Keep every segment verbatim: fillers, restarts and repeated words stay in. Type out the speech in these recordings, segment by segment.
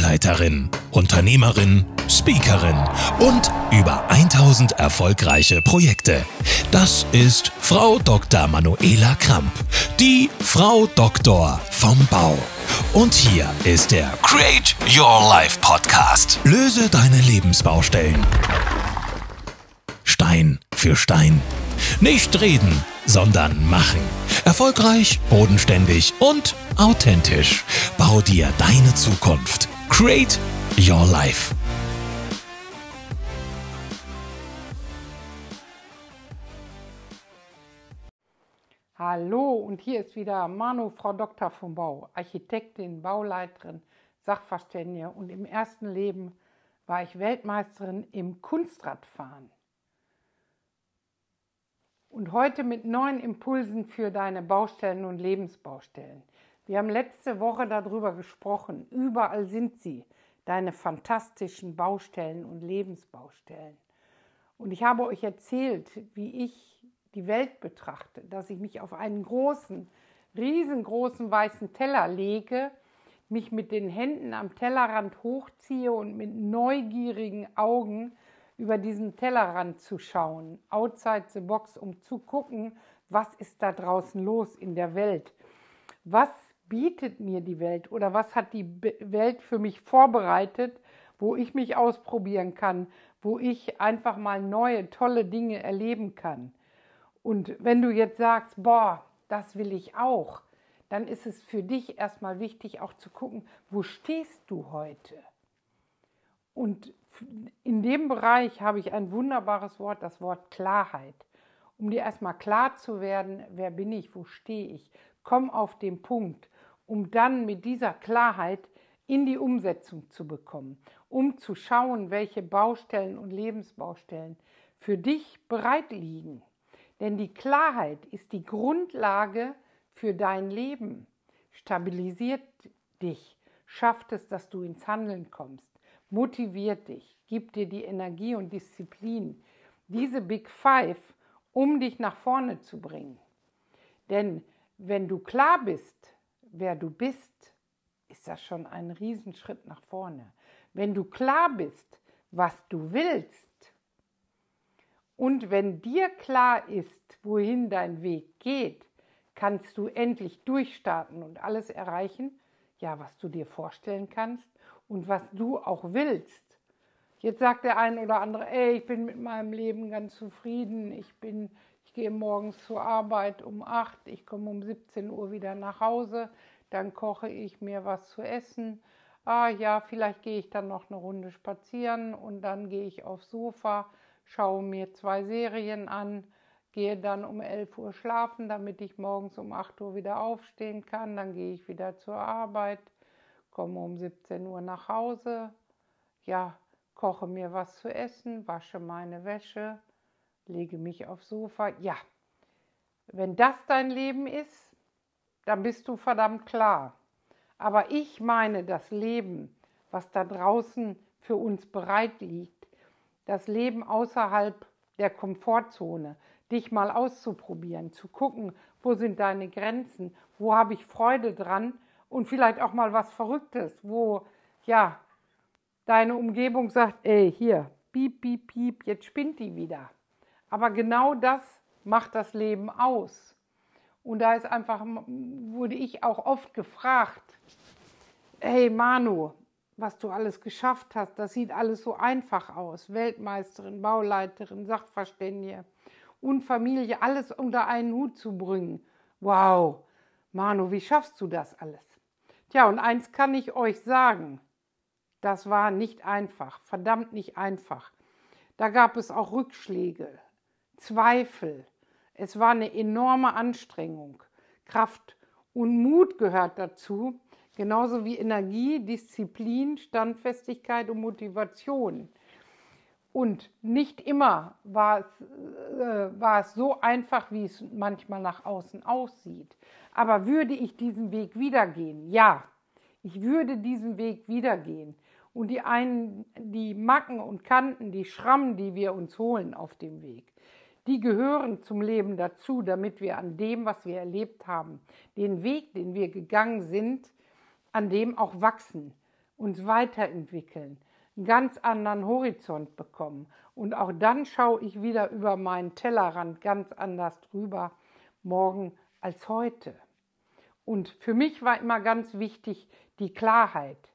Bauleiterin, Unternehmerin, Speakerin und über tausend erfolgreiche Projekte. Das ist Frau Doktor Manuela Kramp, die Frau Doktor vom Bau. Und hier ist der Create Your Life Podcast. Löse deine Lebensbaustellen. Stein für Stein. Nicht reden, sondern machen. Erfolgreich, bodenständig und authentisch. Bau dir deine Zukunft. Create Your Life. Hallo, und hier ist wieder Manu, Frau Doktor vom Bau, Architektin, Bauleiterin, Sachverständige, und im ersten Leben war ich Weltmeisterin im Kunstradfahren. Und heute mit neuen Impulsen für deine Baustellen und Lebensbaustellen. Wir haben letzte Woche darüber gesprochen. Überall sind sie, deine fantastischen Baustellen und Lebensbaustellen. Und ich habe euch erzählt, wie ich die Welt betrachte, dass ich mich auf einen großen, riesengroßen weißen Teller lege, mich mit den Händen am Tellerrand hochziehe und mit neugierigen Augen über diesen Tellerrand zu schauen, outside the box, um zu gucken, was ist da draußen los in der Welt. Was bietet mir die Welt oder was hat die Welt für mich vorbereitet, wo ich mich ausprobieren kann, wo ich einfach mal neue, tolle Dinge erleben kann. Und wenn du jetzt sagst, boah, das will ich auch, dann ist es für dich erstmal wichtig, auch zu gucken, wo stehst du heute? Und in dem Bereich habe ich ein wunderbares Wort, das Wort Klarheit. Um dir erstmal klar zu werden, wer bin ich, wo stehe ich, komm auf den Punkt, um dann mit dieser Klarheit in die Umsetzung zu bekommen, um zu schauen, welche Baustellen und Lebensbaustellen für dich bereit liegen. Denn die Klarheit ist die Grundlage für dein Leben, stabilisiert dich, schafft es, dass du ins Handeln kommst, motiviert dich, gibt dir die Energie und Disziplin, diese Big Five, um dich nach vorne zu bringen. Denn wenn du klar bist, wer du bist, ist das schon ein Riesenschritt nach vorne. Wenn du klar bist, was du willst, und wenn dir klar ist, wohin dein Weg geht, kannst du endlich durchstarten und alles erreichen, ja, was du dir vorstellen kannst und was du auch willst. Jetzt sagt der ein oder andere, ey, ich bin mit meinem Leben ganz zufrieden, ich bin, ich gehe morgens zur Arbeit um acht, ich komme um siebzehn Uhr wieder nach Hause, dann koche ich mir was zu essen. Ah ja, vielleicht gehe ich dann noch eine Runde spazieren und dann gehe ich aufs Sofa, schaue mir zwei Serien an, gehe dann um elf Uhr schlafen, damit ich morgens um acht Uhr wieder aufstehen kann, dann gehe ich wieder zur Arbeit, komme um siebzehn Uhr nach Hause, ja, koche mir was zu essen, wasche meine Wäsche, lege mich aufs Sofa. Ja, wenn das dein Leben ist, dann bist du verdammt klar. Aber ich meine das Leben, was da draußen für uns bereit liegt, das Leben außerhalb der Komfortzone, dich mal auszuprobieren, zu gucken, wo sind deine Grenzen, wo habe ich Freude dran und vielleicht auch mal was Verrücktes, wo, ja, deine Umgebung sagt, ey, hier, piep, piep, piep, jetzt spinnt die wieder. Aber genau das macht das Leben aus. Und da ist einfach, wurde ich auch oft gefragt, hey Manu, was du alles geschafft hast, das sieht alles so einfach aus. Weltmeisterin, Bauleiterin, Sachverständige und Familie, alles unter einen Hut zu bringen. Wow, Manu, wie schaffst du das alles? Tja, und eins kann ich euch sagen, das war nicht einfach, verdammt nicht einfach. Da gab es auch Rückschläge, Zweifel. Es war eine enorme Anstrengung. Kraft und Mut gehört dazu, genauso wie Energie, Disziplin, Standfestigkeit und Motivation. Und nicht immer war es, äh, war es so einfach, wie es manchmal nach außen aussieht. Aber würde ich diesen Weg wieder gehen? Ja, ich würde diesen Weg wieder gehen. Und die einen, die Macken und Kanten, die Schrammen, die wir uns holen auf dem Weg, die gehören zum Leben dazu, damit wir an dem, was wir erlebt haben, den Weg, den wir gegangen sind, an dem auch wachsen. uns weiterentwickeln, einen ganz anderen Horizont bekommen. Und auch dann schaue ich wieder über meinen Tellerrand ganz anders drüber, morgen als heute. Und für mich war immer ganz wichtig die Klarheit.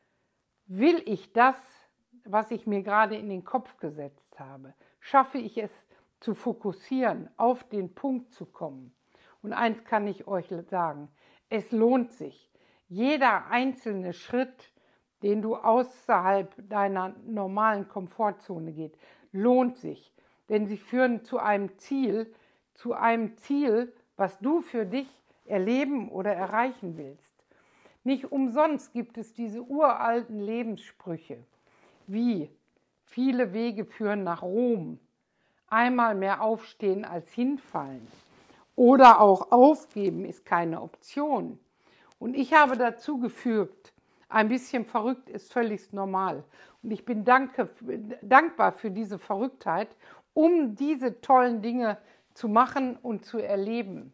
Will ich das, was ich mir gerade in den Kopf gesetzt habe, schaffe ich es zu fokussieren, auf den Punkt zu kommen? Und eins kann ich euch sagen, es lohnt sich. Jeder einzelne Schritt, den du außerhalb deiner normalen Komfortzone geht, lohnt sich. Denn sie führen zu einem Ziel, zu einem Ziel, was du für dich erleben oder erreichen willst. Nicht umsonst gibt es diese uralten Lebenssprüche, wie viele Wege führen nach Rom, einmal mehr aufstehen als hinfallen oder auch aufgeben ist keine Option. Und ich habe dazu gefügt, ein bisschen verrückt ist völlig normal. Und ich bin danke, dankbar für diese Verrücktheit, um diese tollen Dinge zu machen und zu erleben.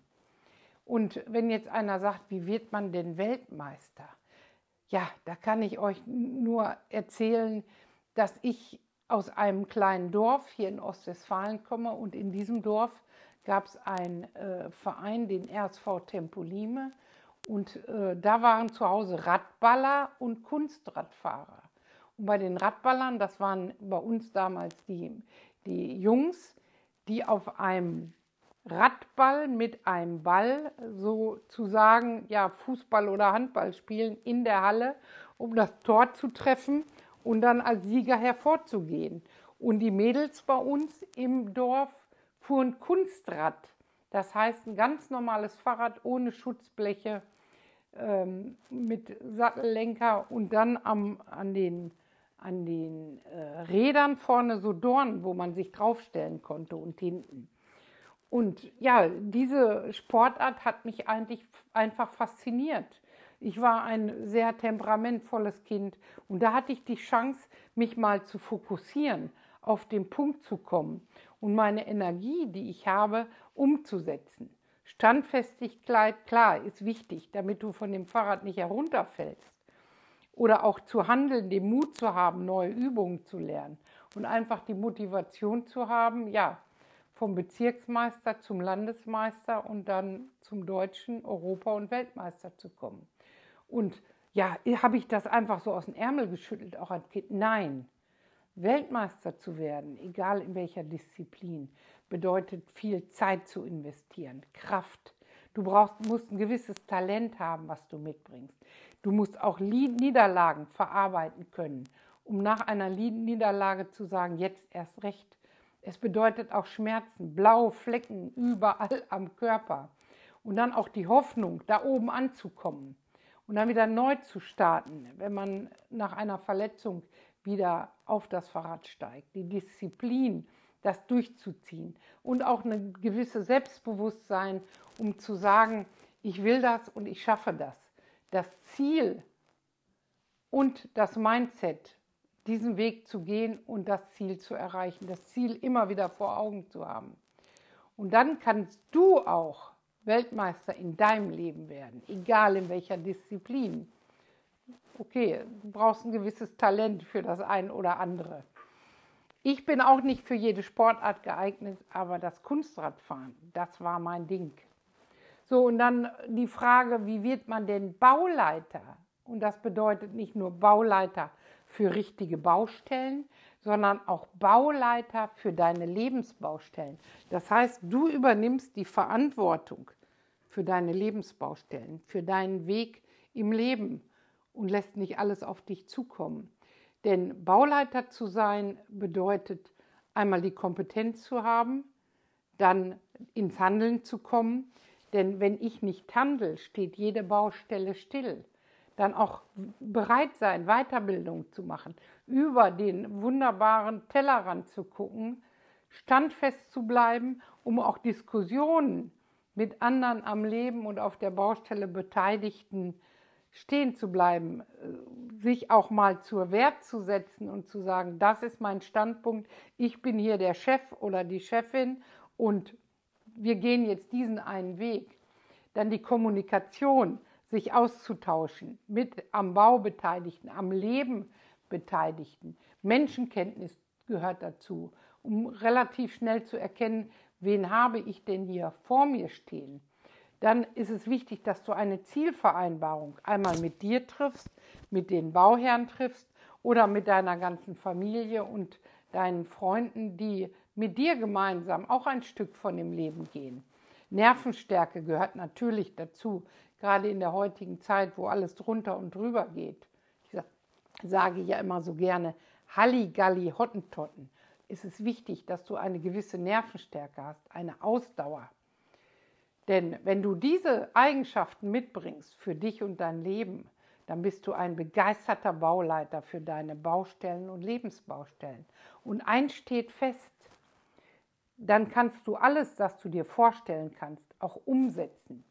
Und wenn jetzt einer sagt, wie wird man denn Weltmeister? Ja, da kann ich euch nur erzählen, dass ich aus einem kleinen Dorf hier in Ostwestfalen komme und in diesem Dorf gab es einen äh, Verein, den R S V Tempolime, und äh, da waren zu Hause Radballer und Kunstradfahrer. Und bei den Radballern, das waren bei uns damals die, die Jungs, die auf einem Radball mit einem Ball sozusagen ja, Fußball oder Handball spielen in der Halle, um das Tor zu treffen und dann als Sieger hervorzugehen. Und die Mädels bei uns im Dorf fuhren Kunstrad, das heißt ein ganz normales Fahrrad ohne Schutzbleche, ähm, mit Sattellenker und dann am, an den, an den äh, Rädern vorne so Dornen, wo man sich draufstellen konnte und hinten. Und ja, diese Sportart hat mich eigentlich einfach fasziniert. Ich war ein sehr temperamentvolles Kind und da hatte ich die Chance, mich mal zu fokussieren, auf den Punkt zu kommen und meine Energie, die ich habe, umzusetzen. Standfestigkeit, klar, ist wichtig, damit du von dem Fahrrad nicht herunterfällst. Oder auch zu handeln, den Mut zu haben, neue Übungen zu lernen und einfach die Motivation zu haben, ja, vom Bezirksmeister zum Landesmeister und dann zum deutschen Europa- und Weltmeister zu kommen. Und ja, habe ich das einfach so aus dem Ärmel geschüttelt, auch als Kind? Nein. Weltmeister zu werden, egal in welcher Disziplin, bedeutet viel Zeit zu investieren, Kraft. Du brauchst, musst ein gewisses Talent haben, was du mitbringst. Du musst auch Niederlagen verarbeiten können, um nach einer Niederlage zu sagen, jetzt erst recht. Es bedeutet auch Schmerzen, blaue Flecken überall am Körper. Und dann auch die Hoffnung, da oben anzukommen und dann wieder neu zu starten, wenn man nach einer Verletzung wieder auf das Fahrrad steigt. Die Disziplin, das durchzuziehen und auch ein gewisses Selbstbewusstsein, um zu sagen, ich will das und ich schaffe das. Das Ziel und das Mindset, diesen Weg zu gehen und das Ziel zu erreichen, das Ziel immer wieder vor Augen zu haben. Und dann kannst du auch Weltmeister in deinem Leben werden, egal in welcher Disziplin. Okay, du brauchst ein gewisses Talent für das eine oder andere. Ich bin auch nicht für jede Sportart geeignet, aber das Kunstradfahren, das war mein Ding. So, und dann die Frage, wie wird man denn Bauleiter? Und das bedeutet nicht nur Bauleiter für richtige Baustellen, sondern auch Bauleiter für deine Lebensbaustellen. Das heißt, du übernimmst die Verantwortung für deine Lebensbaustellen, für deinen Weg im Leben und lässt nicht alles auf dich zukommen. Denn Bauleiter zu sein bedeutet einmal die Kompetenz zu haben, dann ins Handeln zu kommen. Denn wenn ich nicht handle, steht jede Baustelle still. Dann auch bereit sein, Weiterbildung zu machen, über den wunderbaren Tellerrand zu gucken, standfest zu bleiben, um auch Diskussionen mit anderen am Leben und auf der Baustelle Beteiligten stehen zu bleiben, sich auch mal zur Wehr zu setzen und zu sagen, das ist mein Standpunkt, ich bin hier der Chef oder die Chefin und wir gehen jetzt diesen einen Weg. Dann die Kommunikation, sich auszutauschen mit am Bau Beteiligten, am Leben Beteiligten. Menschenkenntnis gehört dazu, um relativ schnell zu erkennen, wen habe ich denn hier vor mir stehen. Dann ist es wichtig, dass du eine Zielvereinbarung einmal mit dir triffst, mit den Bauherren triffst oder mit deiner ganzen Familie und deinen Freunden, die mit dir gemeinsam auch ein Stück von dem Leben gehen. Nervenstärke gehört natürlich dazu, gerade in der heutigen Zeit, wo alles drunter und drüber geht. Ich sage ja immer so gerne, Halligalli, Hottentotten. Ist es wichtig, dass du eine gewisse Nervenstärke hast, eine Ausdauer. Denn wenn du diese Eigenschaften mitbringst für dich und dein Leben, dann bist du ein begeisterter Bauleiter für deine Baustellen und Lebensbaustellen. Und eins steht fest, dann kannst du alles, das du dir vorstellen kannst, auch umsetzen.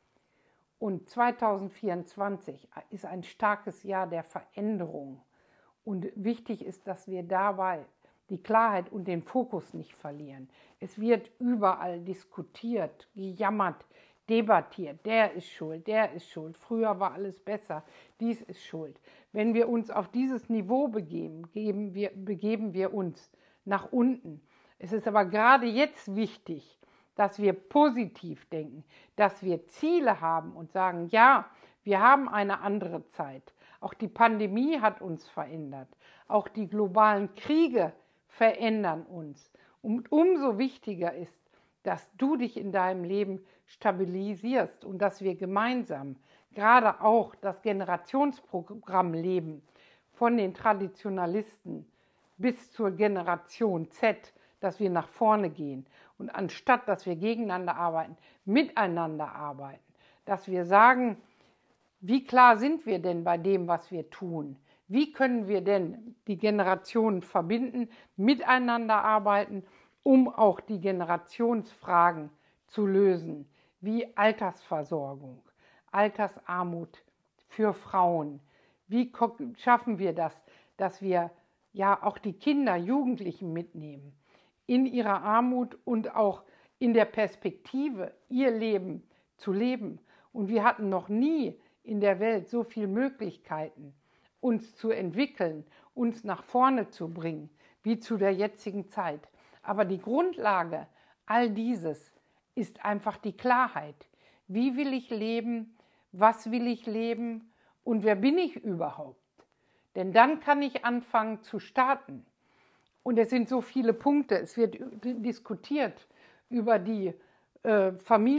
Und zweitausendvierundzwanzig ist ein starkes Jahr der Veränderung. Und wichtig ist, dass wir dabei die Klarheit und den Fokus nicht verlieren. Es wird überall diskutiert, gejammert, debattiert. Der ist schuld, der ist schuld. Früher war alles besser, dies ist schuld. Wenn wir uns auf dieses Niveau begeben, geben wir, begeben wir uns nach unten. Es ist aber gerade jetzt wichtig, dass wir positiv denken, dass wir Ziele haben und sagen, ja, wir haben eine andere Zeit. Auch die Pandemie hat uns verändert. Auch die globalen Kriege verändern uns. Und umso wichtiger ist, dass du dich in deinem Leben stabilisierst und dass wir gemeinsam gerade auch das Generationsprogramm leben, von den Traditionalisten bis zur Generation Z, dass wir nach vorne gehen und anstatt, dass wir gegeneinander arbeiten, miteinander arbeiten, dass wir sagen, wie klar sind wir denn bei dem, was wir tun? Wie können wir denn die Generationen verbinden, miteinander arbeiten, um auch die Generationsfragen zu lösen, wie Altersversorgung, Altersarmut für Frauen. Wie schaffen wir das, dass wir ja auch die Kinder, Jugendlichen mitnehmen, in ihrer Armut und auch in der Perspektive, ihr Leben zu leben. Und wir hatten noch nie in der Welt so viele Möglichkeiten, uns zu entwickeln, uns nach vorne zu bringen, wie zu der jetzigen Zeit. Aber die Grundlage all dieses ist einfach die Klarheit. Wie will ich leben? Was will ich leben? Und wer bin ich überhaupt? Denn dann kann ich anfangen zu starten. Und es sind so viele Punkte. Es wird diskutiert über die äh,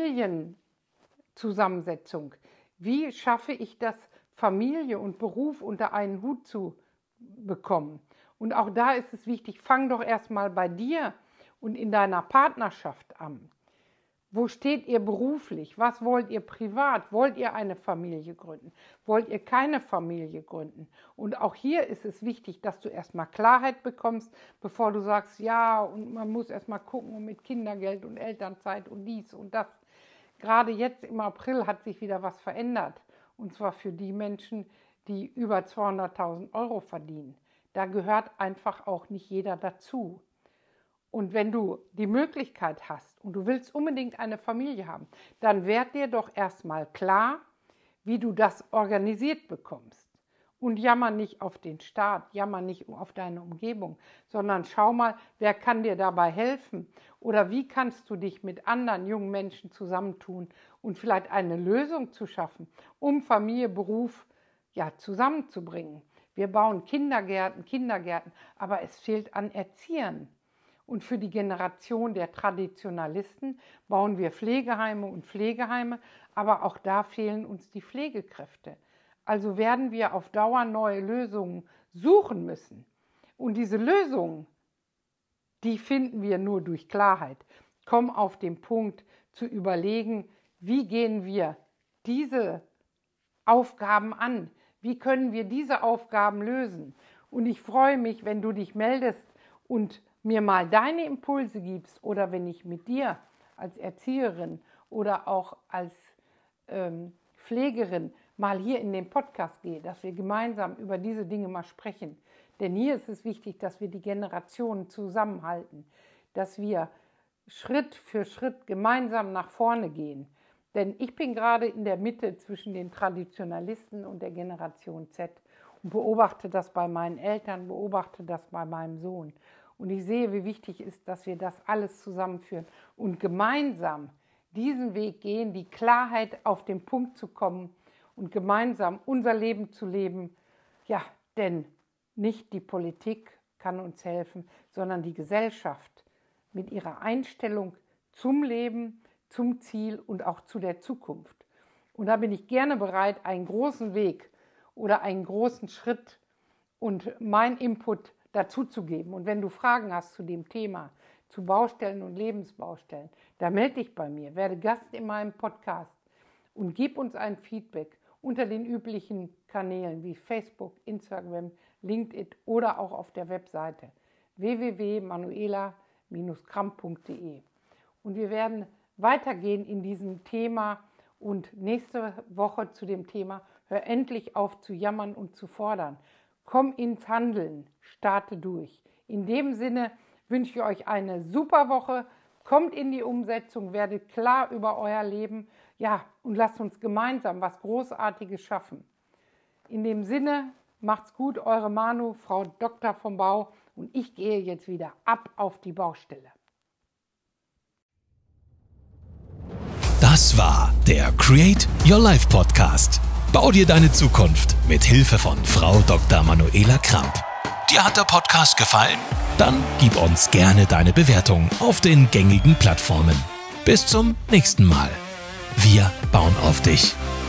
Familienzusammensetzung. Wie schaffe ich das, Familie und Beruf unter einen Hut zu bekommen? Und auch da ist es wichtig, fang doch erstmal bei dir und in deiner Partnerschaft an. Wo steht ihr beruflich? Was wollt ihr privat? Wollt ihr eine Familie gründen? Wollt ihr keine Familie gründen? Und auch hier ist es wichtig, dass du erstmal Klarheit bekommst, bevor du sagst, ja, und man muss erstmal gucken und mit Kindergeld und Elternzeit und dies und das. Gerade jetzt im April hat sich wieder was verändert. Und zwar für die Menschen, die über zweihunderttausend Euro verdienen. Da gehört einfach auch nicht jeder dazu. Und wenn du die Möglichkeit hast und du willst unbedingt eine Familie haben, dann werd dir doch erstmal klar, wie du das organisiert bekommst. Und jammer nicht auf den Staat, jammer nicht auf deine Umgebung, sondern schau mal, wer kann dir dabei helfen oder wie kannst du dich mit anderen jungen Menschen zusammentun und vielleicht eine Lösung zu schaffen, um Familie, Beruf ja, zusammenzubringen. Wir bauen Kindergärten, Kindergärten, aber es fehlt an Erziehern. Und für die Generation der Traditionalisten bauen wir Pflegeheime und Pflegeheime, aber auch da fehlen uns die Pflegekräfte. Also werden wir auf Dauer neue Lösungen suchen müssen. Und diese Lösungen, die finden wir nur durch Klarheit. Komm auf den Punkt zu überlegen, wie gehen wir diese Aufgaben an? Wie können wir diese Aufgaben lösen? Und ich freue mich, wenn du dich meldest und mir mal deine Impulse gibst oder wenn ich mit dir als Erzieherin oder auch als ähm, Pflegerin mal hier in den Podcast gehe, dass wir gemeinsam über diese Dinge mal sprechen. Denn hier ist es wichtig, dass wir die Generationen zusammenhalten, dass wir Schritt für Schritt gemeinsam nach vorne gehen, Denn ich bin gerade in der Mitte zwischen den Traditionalisten und der Generation Z und beobachte das bei meinen Eltern, beobachte das bei meinem Sohn. Und ich sehe, wie wichtig es ist, dass wir das alles zusammenführen und gemeinsam diesen Weg gehen, die Klarheit auf den Punkt zu kommen und gemeinsam unser Leben zu leben. Ja, denn nicht die Politik kann uns helfen, sondern die Gesellschaft mit ihrer Einstellung zum Leben, zum Ziel und auch zu der Zukunft. Und da bin ich gerne bereit, einen großen Weg oder einen großen Schritt und mein Input dazu zu geben. Und wenn du Fragen hast zu dem Thema, zu Baustellen und Lebensbaustellen, da melde dich bei mir, werde Gast in meinem Podcast und gib uns ein Feedback unter den üblichen Kanälen wie Facebook, Instagram, LinkedIn oder auch auf der Webseite w w w punkt manuela Bindestrich kramp punkt de. Und wir werden weitergehen in diesem Thema und nächste Woche zu dem Thema Hör endlich auf zu jammern und zu fordern. Komm ins Handeln, starte durch. In dem Sinne wünsche ich euch eine super Woche. Kommt in die Umsetzung, werdet klar über euer Leben. Ja, und lasst uns gemeinsam was Großartiges schaffen. In dem Sinne, macht's gut, eure Manu, Frau Doktor vom Bau. Und ich gehe jetzt wieder ab auf die Baustelle. Das war der Create Your Life Podcast. Bau dir deine Zukunft mit Hilfe von Frau Doktor Manuela Kramp. Dir hat der Podcast gefallen? Dann gib uns gerne deine Bewertung auf den gängigen Plattformen. Bis zum nächsten Mal. Wir bauen auf dich.